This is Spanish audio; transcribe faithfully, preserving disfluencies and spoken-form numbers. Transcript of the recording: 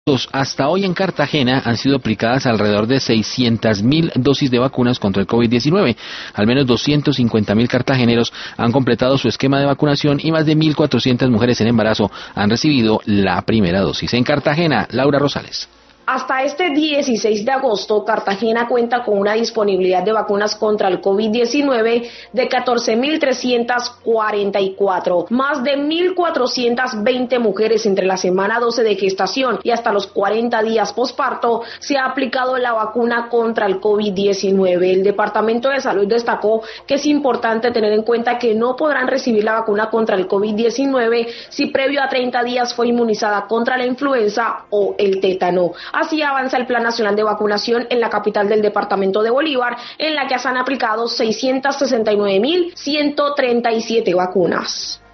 Hasta hoy en Cartagena han sido aplicadas alrededor de seiscientas mil dosis de vacunas contra el COVID diecinueve. Al menos doscientos cincuenta mil cartageneros han completado su esquema de vacunación y más de mil cuatrocientas mujeres en embarazo han recibido la primera dosis. En Cartagena, Laura Rosales. Hasta este dieciséis de agosto, Cartagena cuenta con una disponibilidad de vacunas contra el COVID diecinueve de catorce mil trescientas cuarenta y cuatro. Más de mil cuatrocientas veinte mujeres entre la semana doce de gestación y hasta los cuarenta días posparto se ha aplicado la vacuna contra el COVID diecinueve. El Departamento de Salud destacó que es importante tener en cuenta que no podrán recibir la vacuna contra el COVID diecinueve si previo a treinta días fue inmunizada contra la influenza o el tétano. Así avanza el Plan Nacional de Vacunación en la capital del departamento de Bolívar, en la que se han aplicado seiscientas sesenta y nueve mil ciento treinta y siete vacunas.